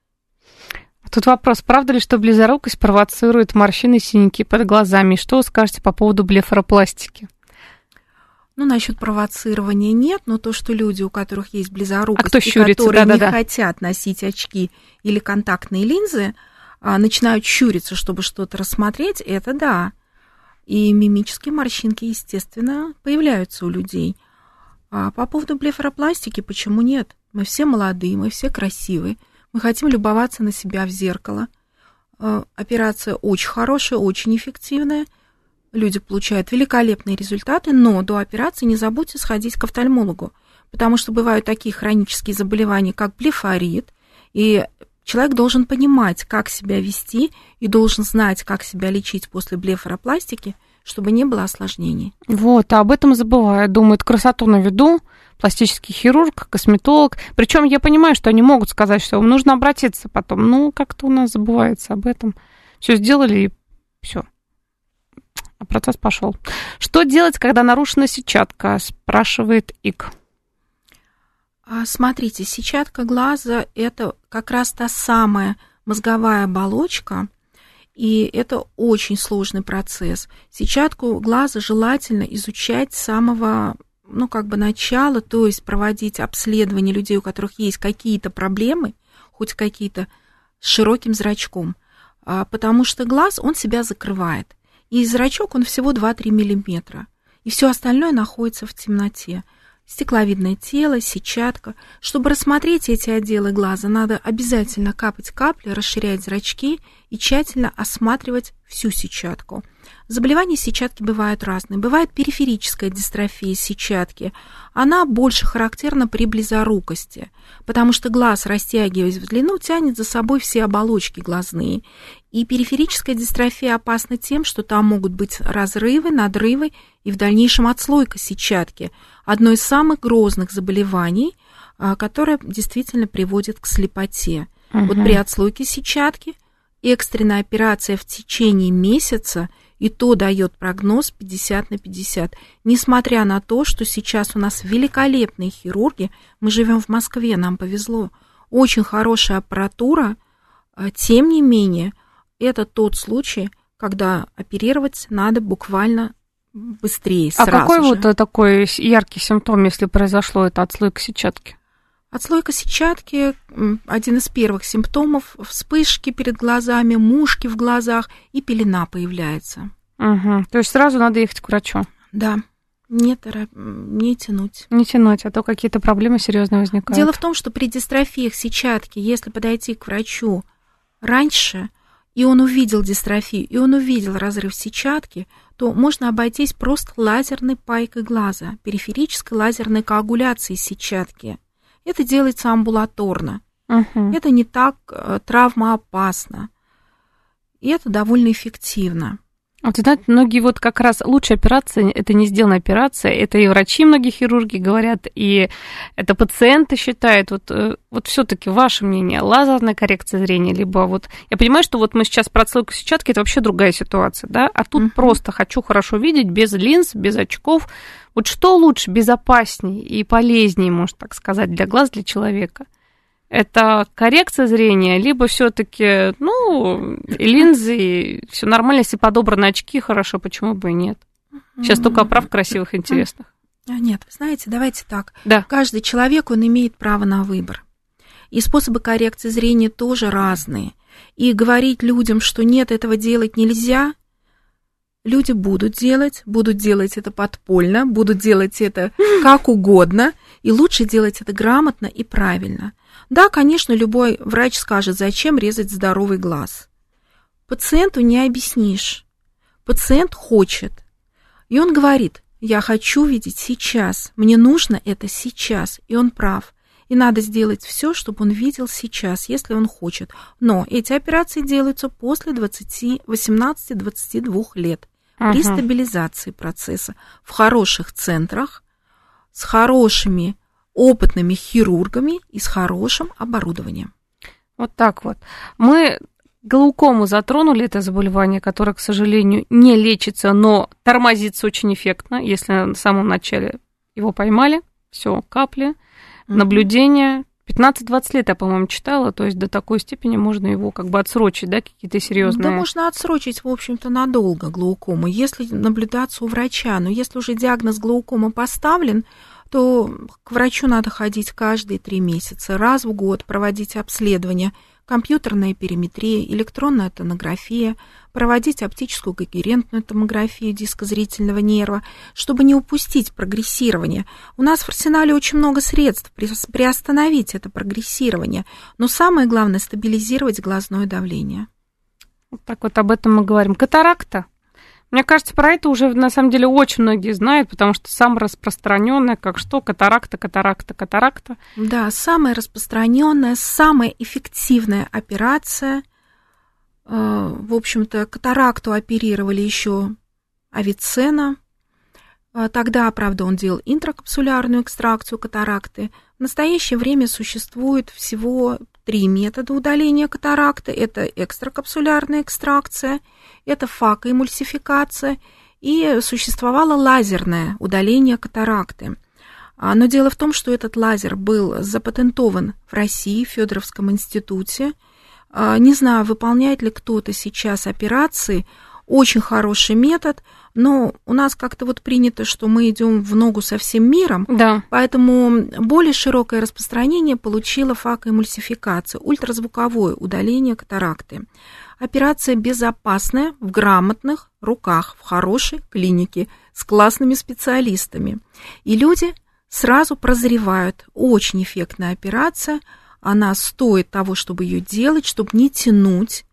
Тут вопрос, правда ли, что близорукость провоцирует морщины и синяки под глазами? И что вы скажете по поводу блефаропластики? Ну, насчет провоцирования нет, но то, что люди, у которых есть близорукость, а кто и щурится, которые да, не да, да. хотят носить очки или контактные линзы, а, начинают щуриться, чтобы что-то рассмотреть, это да. И мимические морщинки, естественно, появляются у людей. А по поводу блефаропластики, почему нет? Мы все молодые, мы все красивые, мы хотим любоваться на себя в зеркало. А, операция очень хорошая, очень эффективная. Люди получают великолепные результаты, но до операции не забудьте сходить к офтальмологу, потому что бывают такие хронические заболевания, как блефорит, и человек должен понимать, как себя вести, и должен знать, как себя лечить после блефаропластики, чтобы не было осложнений. Вот, а об этом забывают. Думают, красоту на виду, пластический хирург, косметолог. Причем я понимаю, что они могут сказать, что вам нужно обратиться потом. Ну, как-то у нас забывается об этом. Все сделали, и все. А процесс пошел. Что делать, когда нарушена сетчатка, спрашивает Ик. Смотрите, сетчатка глаза – это как раз та самая мозговая оболочка, и это очень сложный процесс. Сетчатку глаза желательно изучать с самого, ну, как бы начала, то есть проводить обследование людей, у которых есть какие-то проблемы, хоть какие-то, с широким зрачком, потому что глаз, он себя закрывает. И зрачок, он всего два-три миллиметра, и все остальное находится в темноте. Стекловидное тело, сетчатка. Чтобы рассмотреть эти отделы глаза, надо обязательно капать капли, расширять зрачки и тщательно осматривать всю сетчатку. Заболевания сетчатки бывают разные. Бывает периферическая дистрофия сетчатки. Она больше характерна при близорукости, потому что глаз, растягиваясь в длину, тянет за собой все оболочки глазные. И периферическая дистрофия опасна тем, что там могут быть разрывы, надрывы и в дальнейшем отслойка сетчатки. Одно из самых грозных заболеваний, которое действительно приводит к слепоте. Угу. Вот при отслойке сетчатки экстренная операция в течение месяца, и то дает прогноз пятьдесят на пятьдесят. Несмотря на то, что сейчас у нас великолепные хирурги, мы живем в Москве, нам повезло, очень хорошая аппаратура, тем не менее, это тот случай, когда оперировать надо буквально быстрее, сразу же. А какой вот такой яркий симптом, если произошло это отслойка сетчатки? Отслойка сетчатки – один из первых симптомов. Вспышки перед глазами, мушки в глазах и пелена появляется. Угу. То есть сразу надо ехать к врачу? Да, не, торопь, не тянуть. Не тянуть, а то какие-то проблемы серьезные возникают. Дело в том, что при дистрофиях сетчатки, если подойти к врачу раньше, и он увидел дистрофию, и он увидел разрыв сетчатки, то можно обойтись просто лазерной пайкой глаза, периферической лазерной коагуляцией сетчатки. Это делается амбулаторно. Uh-huh. Это не так э, травмоопасно. И это довольно эффективно. Вот, знаете, многие вот как раз лучшая операция, это не сделанная операция, это и врачи, многие хирурги говорят, и это пациенты считают. Вот, вот все-таки ваше мнение, лазерная коррекция зрения, либо вот... Я понимаю, что вот мы сейчас про отслойку сетчатки, это вообще другая ситуация, да? А тут uh-huh. просто хочу хорошо видеть, без линз, без очков. Вот что лучше, безопаснее и полезнее, можно так сказать, для глаз, для человека? Это коррекция зрения, либо все-таки, ну, линзы, все нормально, если подобраны очки, хорошо, почему бы и нет? Сейчас только оправ красивых, интересных. Нет, вы знаете, давайте так. Да. Каждый человек, он имеет право на выбор. И способы коррекции зрения тоже разные. И говорить людям, что нет, этого делать нельзя, люди будут делать, будут делать это подпольно, будут делать это как угодно, и лучше делать это грамотно и правильно. Да, конечно, любой врач скажет, зачем резать здоровый глаз. Пациенту не объяснишь. Пациент хочет. И он говорит, я хочу видеть сейчас, мне нужно это сейчас. И он прав. И надо сделать все, чтобы он видел сейчас, если он хочет. Но эти операции делаются после восемнадцати-двадцати двух лет. Ага. При стабилизации процесса в хороших центрах, с хорошими опытными хирургами и с хорошим оборудованием. Вот так вот. Мы глаукому затронули, это заболевание, которое, к сожалению, не лечится, но тормозится очень эффектно, если на самом начале его поймали. Все, капли, mm-hmm. наблюдение, пятнадцать-двадцать лет, я, по-моему, читала, то есть до такой степени можно его как бы отсрочить, да, какие-то серьезные... Да, можно отсрочить, в общем-то, надолго глаукому, если наблюдаться у врача. Но если уже диагноз глаукома поставлен, то к врачу надо ходить каждые три месяца, раз в год проводить обследование, компьютерная периметрия, электронная томография, проводить оптическую когерентную томографию дискозрительного нерва, чтобы не упустить прогрессирование. У нас в арсенале очень много средств приостановить это прогрессирование, но самое главное – стабилизировать глазное давление. Вот так вот об этом мы говорим. Катаракта. Мне кажется, про это уже на самом деле очень многие знают, потому что самое распространенное, как что, катаракта, катаракта, катаракта. Да, самая распространенная, самая эффективная операция. В общем-то, катаракту оперировали еще Авиценна. Тогда, правда, он делал интракапсулярную экстракцию катаракты. В настоящее время существует всего три метода удаления катаракты. Это экстракапсулярная экстракция, это факоэмульсификация и существовало лазерное удаление катаракты. Но дело в том, что этот лазер был запатентован в России, в Федоровском институте. Не знаю, выполняет ли кто-то сейчас операции. Очень хороший метод, но у нас как-то вот принято, что мы идем в ногу со всем миром, да. Поэтому более широкое распространение получила факоэмульсификация, ультразвуковое удаление катаракты. Операция безопасная, в грамотных руках, в хорошей клинике, с классными специалистами. И люди сразу прозревают. Очень эффектная операция, она стоит того, чтобы ее делать, чтобы не тянуть.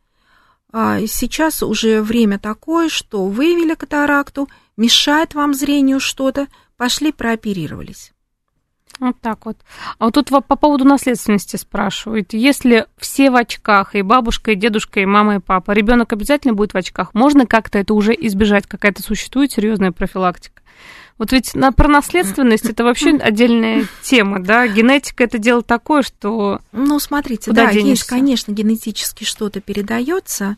Сейчас уже время такое, что выявили катаракту, мешает вам зрению что-то, пошли прооперировались. Вот так вот. А вот тут по поводу наследственности спрашивают. Если все в очках, и бабушка, и дедушка, и мама, и папа, ребенок обязательно будет в очках? Можно как-то это уже избежать? Какая-то существует серьезная профилактика? Вот ведь на, про наследственность это вообще отдельная тема, да? Генетика это дело такое, что... Ну, смотрите, куда да, денешься? Есть, конечно, генетически что-то передается,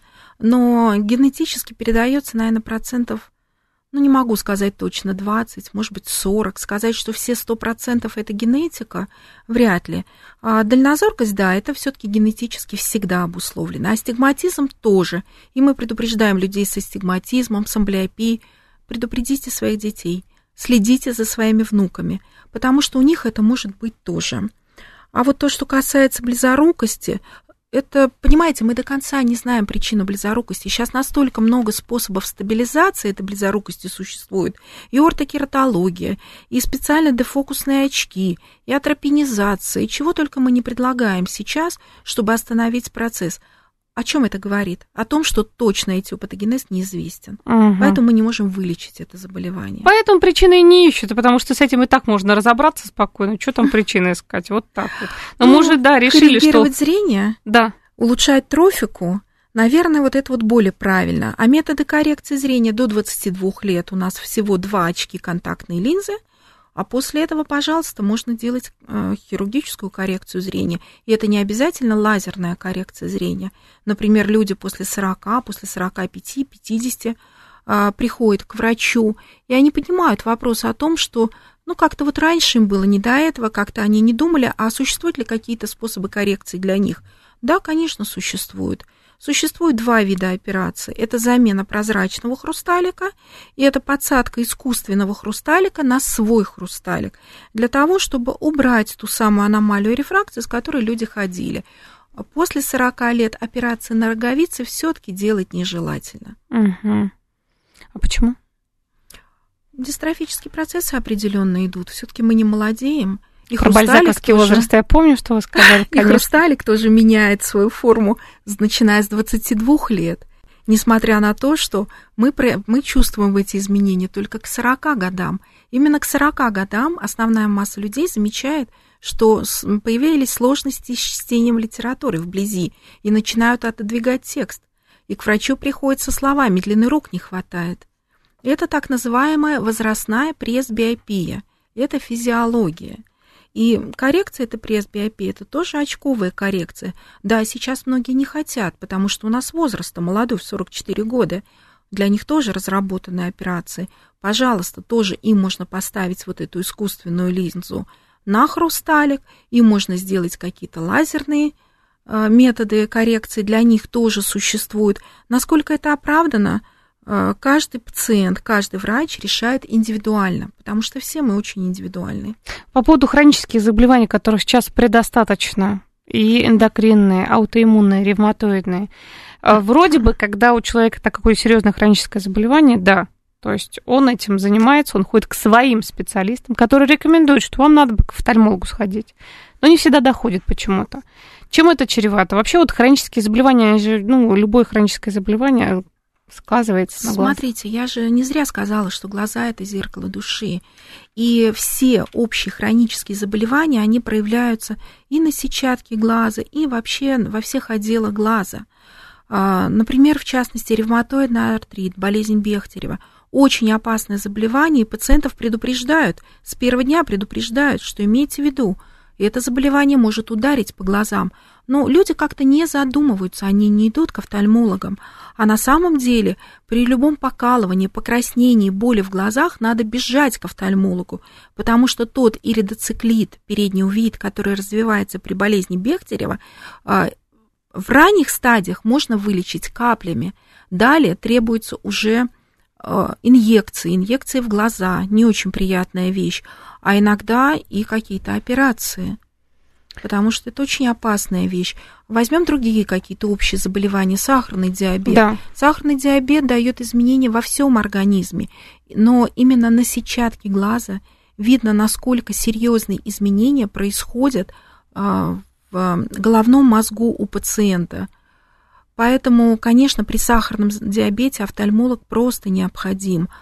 но генетически передается, наверное, процентов, ну, не могу сказать точно, двадцать, может быть, сорок. Сказать, что все сто процентов это генетика, вряд ли. А дальнозоркость, да, это все-таки генетически всегда обусловлено. Астигматизм тоже. И мы предупреждаем людей с астигматизмом, с амблиопией. Предупредите своих детей. Следите за своими внуками, потому что у них это может быть тоже. А вот то, что касается близорукости, это, понимаете, мы до конца не знаем причину близорукости. Сейчас настолько много способов стабилизации этой близорукости существует. И ортокератология, и специально дефокусные очки, и атропинизация, и чего только мы не предлагаем сейчас, чтобы остановить процесс. О чем это говорит? О том, что точно этиопатогенез неизвестен. Угу. Поэтому мы не можем вылечить это заболевание. Поэтому причины и не ищут, потому что с этим и так можно разобраться спокойно. Что там причины искать? Вот так вот. Но ну, мы уже, да, решили, что... Корректировать зрение, да. улучшать трофику, наверное, вот это вот более правильно. А методы коррекции зрения до двадцати двух лет у нас всего два очки контактной линзы, а после этого, пожалуйста, можно делать э, хирургическую коррекцию зрения. И это не обязательно лазерная коррекция зрения. Например, люди после сорока, после сорока пяти, пятидесяти э, приходят к врачу, и они поднимают вопрос о том, что ну, как-то вот раньше им было не до этого, как-то они не думали, а существуют ли какие-то способы коррекции для них. Да, конечно, существуют. Существует два вида операций. Это замена прозрачного хрусталика и это подсадка искусственного хрусталика на свой хрусталик для того, чтобы убрать ту самую аномалию рефракции, с которой люди ходили. После сорока лет операции на роговице все-таки делать нежелательно. Угу. А почему? Дистрофические процессы определенно идут. Все-таки мы не молодеем. И про бальзаковский возраст я помню, что вы сказали. И хрусталик тоже меняет свою форму, начиная с двадцати двух лет. Несмотря на то, что мы, мы чувствуем эти изменения только к сорока годам. Именно к сорока годам основная масса людей замечает, что появились сложности с чтением литературы вблизи и начинают отодвигать текст. И к врачу приходят со словами «длины рук не хватает». Это так называемая возрастная пресбиопия. Это физиология. И коррекция этой пресбиопии – это тоже очковая коррекция. Да, сейчас многие не хотят, потому что у нас возраст молодой, в сорок четыре года. Для них тоже разработаны операции. Пожалуйста, тоже им можно поставить вот эту искусственную линзу на хрусталик, и можно сделать какие-то лазерные э, методы коррекции, для них тоже существуют. Насколько это оправдано, э, каждый пациент, каждый врач решает индивидуально, потому что все мы очень индивидуальны. По поводу хронических заболеваний, которых сейчас предостаточно, и эндокринные, аутоиммунные, ревматоидные, вроде бы, когда у человека такое серьезное хроническое заболевание, да, то есть он этим занимается, он ходит к своим специалистам, которые рекомендуют, что вам надо бы к офтальмологу сходить. Но не всегда доходит почему-то. Чем это чревато? Вообще вот хронические заболевания, ну, любое хроническое заболевание сказывается на глазах. Смотрите, я же не зря сказала, что глаза – это зеркало души. И все общие хронические заболевания, они проявляются и на сетчатке глаза, и вообще во всех отделах глаза. Например, в частности, ревматоидный артрит, болезнь Бехтерева. Очень опасное заболевание, и пациентов предупреждают, с первого дня предупреждают, что имейте в виду, это заболевание может ударить по глазам. Но люди как-то не задумываются, они не идут к офтальмологам. А на самом деле при любом покалывании, покраснении, боли в глазах надо бежать к офтальмологу, потому что тот иридоциклит, передний увид, который развивается при болезни Бехтерева, в ранних стадиях можно вылечить каплями. Далее требуется уже инъекции, инъекции в глаза, не очень приятная вещь, а иногда и какие-то операции, потому что это очень опасная вещь. Возьмем другие какие-то общие заболевания, сахарный диабет. Да. Сахарный диабет дает изменения во всем организме, но именно на сетчатке глаза видно, насколько серьезные изменения происходят в головном мозгу у пациента. Поэтому, конечно, при сахарном диабете офтальмолог просто необходим.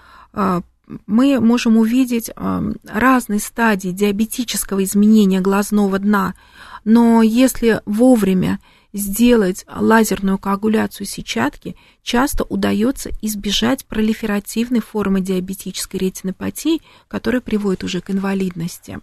Мы можем увидеть разные стадии диабетического изменения глазного дна, но если вовремя сделать лазерную коагуляцию сетчатки, часто удается избежать пролиферативной формы диабетической ретинопатии, которая приводит уже к инвалидности.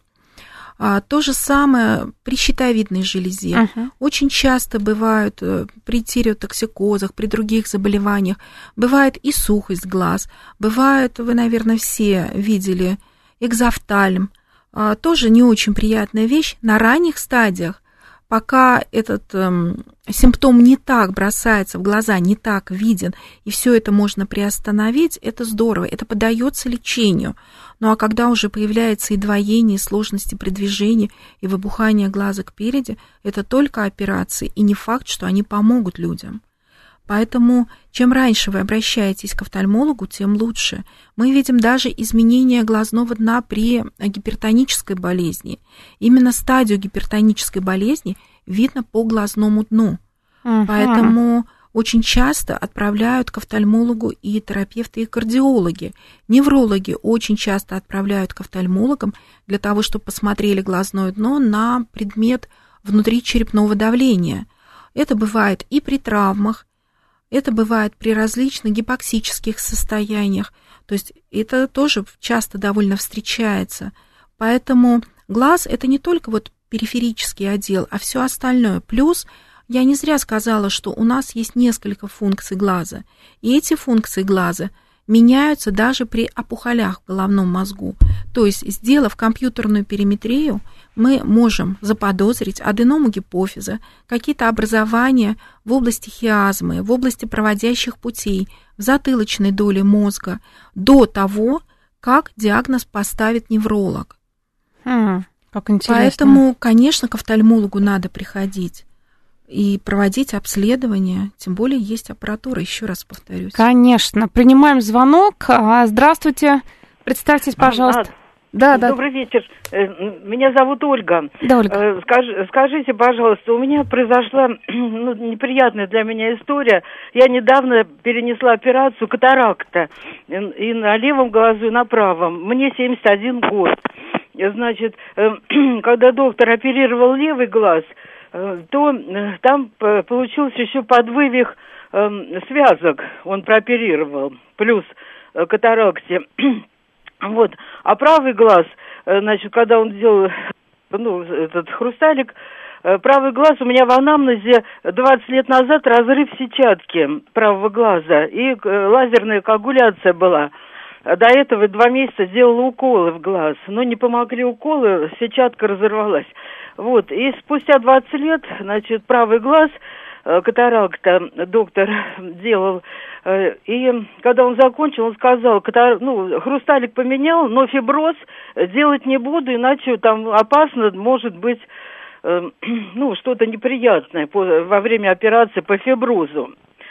То же самое при щитовидной железе. Uh-huh. Очень часто бывают при тиреотоксикозах, при других заболеваниях, бывает и сухость глаз, бывает, вы, наверное, все видели, экзофтальм. Тоже не очень приятная вещь. На ранних стадиях, пока этот эм, симптом не так бросается в глаза, не так виден, и все это можно приостановить, это здорово, это поддается лечению. Ну а когда уже появляется и двоение, и сложности при движении, и выбухание глаза кпереди, это только операции, и не факт, что они помогут людям. Поэтому чем раньше вы обращаетесь к офтальмологу, тем лучше. Мы видим даже изменения глазного дна при гипертонической болезни. Именно стадию гипертонической болезни видно по глазному дну. Uh-huh. Поэтому очень часто отправляют к офтальмологу и терапевты, и кардиологи. Неврологи очень часто отправляют к офтальмологам для того, чтобы посмотрели глазное дно на предмет внутричерепного давления. Это бывает и при травмах, это бывает при различных гипоксических состояниях, то есть это тоже часто довольно встречается. Поэтому глаз – это не только вот периферический отдел, а все остальное. Плюс я не зря сказала, что у нас есть несколько функций глаза, и эти функции глаза меняются даже при опухолях в головном мозгу. То есть, сделав компьютерную периметрию, мы можем заподозрить аденому гипофиза, какие-то образования в области хиазмы, в области проводящих путей, в затылочной доле мозга, до того, как диагноз поставит невролог. Хм, как интересно. Поэтому, конечно, к офтальмологу надо приходить и проводить обследование, тем более есть аппаратура, еще раз повторюсь. Конечно. Принимаем звонок. Здравствуйте. Представьтесь, пожалуйста. А, да, да. Добрый вечер. Меня зовут Ольга. Да, Ольга. Скаж, скажите, пожалуйста, у меня произошла ну, неприятная для меня история. Я недавно перенесла операцию катаракта и на левом глазу, и на правом. Мне семьдесят один год. Значит, когда доктор оперировал левый глаз, то там получился еще подвывих э, связок, он прооперировал, плюс э, катаракте. Вот. А правый глаз, э, значит, когда он делал ну, этот хрусталик, э, правый глаз у меня в анамнезе двадцать лет назад разрыв сетчатки правого глаза, и э, лазерная коагуляция была. до этого два месяца делала уколы в глаз, но не помогли уколы, сетчатка разорвалась. Вот, и спустя двадцать лет, значит, правый глаз, катаракта доктор делал, и когда он закончил, он сказал, катар... ну, хрусталик поменял, но фиброз делать не буду, иначе там опасно, может быть, ну, что-то неприятное во время операции по фиброзу.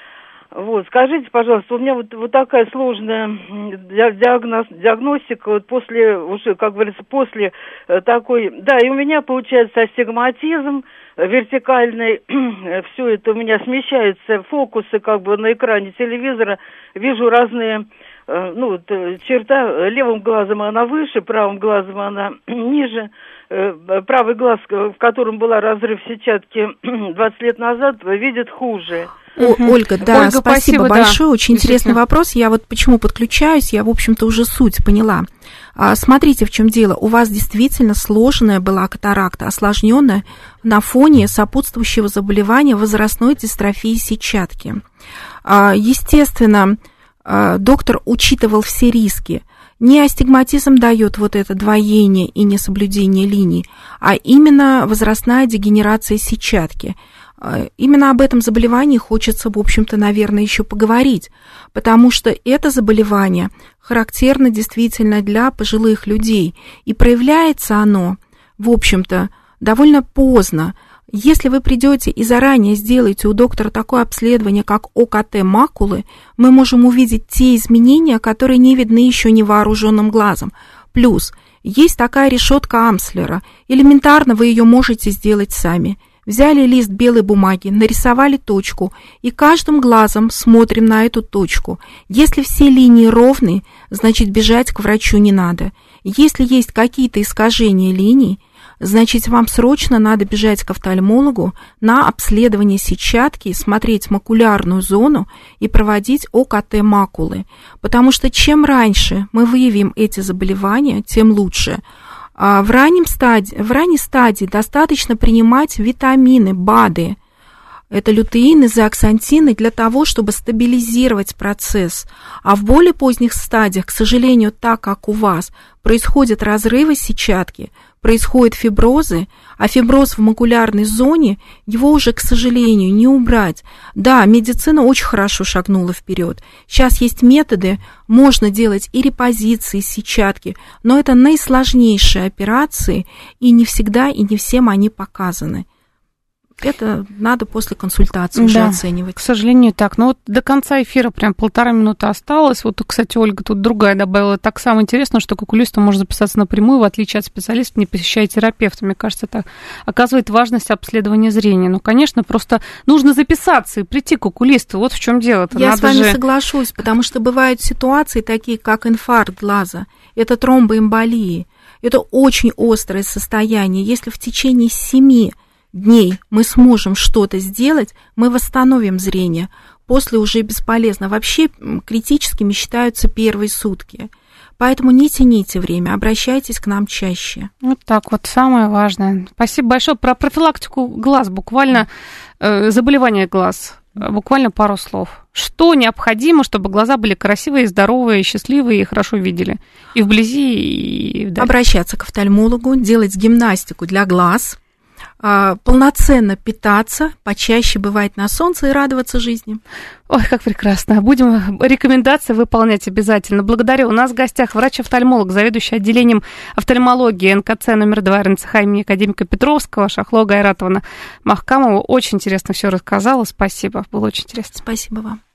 Вот, скажите, пожалуйста, у меня вот, вот такая сложная диагноз, диагностика, вот после, уже, как говорится, после такой, да, и у меня получается астигматизм вертикальный, все это у меня смещаются фокусы как бы на экране телевизора, вижу разные, ну, черта, левым глазом она выше, правым глазом она ниже, правый глаз, в котором была разрыв сетчатки двадцать лет назад, видит хуже. О, Ольга, да, Ольга, спасибо, спасибо большое, да. Очень интересный вопрос. Я вот почему подключаюсь, я, в общем-то, уже суть поняла. А, смотрите, в чем дело. У вас действительно сложная была катаракта, осложненная на фоне сопутствующего заболевания возрастной дистрофии сетчатки. А, естественно, а, доктор учитывал все риски. Не астигматизм дает вот это двоение и несоблюдение линий, а именно возрастная дегенерация сетчатки. Именно об этом заболевании хочется, в общем-то, наверное, еще поговорить, потому что это заболевание характерно действительно для пожилых людей, и проявляется оно, в общем-то, довольно поздно. Если вы придете и заранее сделаете у доктора такое обследование, как ОКТ макулы, мы можем увидеть те изменения, которые не видны еще невооруженным глазом. Плюс есть такая решетка Амслера, элементарно вы ее можете сделать сами. Взяли лист белой бумаги, нарисовали точку, и каждым глазом смотрим на эту точку. Если все линии ровны, значит, бежать к врачу не надо. Если есть какие-то искажения линий, значит, вам срочно надо бежать к офтальмологу на обследование сетчатки, смотреть макулярную зону и проводить ОКТ макулы. Потому что чем раньше мы выявим эти заболевания, тем лучше. В, раннем стадии, в ранней стадии достаточно принимать витамины, БАДы, это лютеины, зеаксантины, для того, чтобы стабилизировать процесс. А в более поздних стадиях, к сожалению, так как у вас, происходят разрывы сетчатки, происходят фиброзы, а фиброз в макулярной зоне, его уже, к сожалению, не убрать. Да, медицина очень хорошо шагнула вперед. Сейчас есть методы, можно делать и репозиции сетчатки, но это наисложнейшие операции, и не всегда, и не всем они показаны. Это надо после консультации уже да, оценивать. К сожалению, так. Но вот до конца эфира прям полтора минуты осталось. Вот, кстати, Ольга тут другая добавила. Так самое интересное, что к окулисту можно записаться напрямую, в отличие от специалистов, не посещая терапевта. Мне кажется, это оказывает важность обследования зрения. Ну, конечно, просто нужно записаться и прийти к окулисту. Вот в чем дело-то. Я надо с вами же... соглашусь, потому что бывают ситуации такие, как инфаркт глаза, это тромбоэмболии. Это очень острое состояние. Если в течение семи дней мы сможем что-то сделать, мы восстановим зрение. После уже бесполезно. Вообще критическими считаются первые сутки. Поэтому не тяните время, обращайтесь к нам чаще. Вот так вот, самое важное. Спасибо большое. Про профилактику глаз, буквально э, заболевание глаз, буквально пару слов. Что необходимо, чтобы глаза были красивые, здоровые, счастливые и хорошо видели? И вблизи, и вдали. Обращаться к офтальмологу, делать гимнастику для глаз, полноценно питаться, почаще бывать на солнце и радоваться жизни. Ой, как прекрасно. Будем рекомендации выполнять обязательно. Благодарю. У нас в гостях врач-офтальмолог, заведующий отделением офтальмологии эн ка цэ номер два эр эн цэ ха имени академика Петровского, Шахло Гайратовна Махкамова. Очень интересно все рассказала. Спасибо. Было очень интересно. Спасибо вам.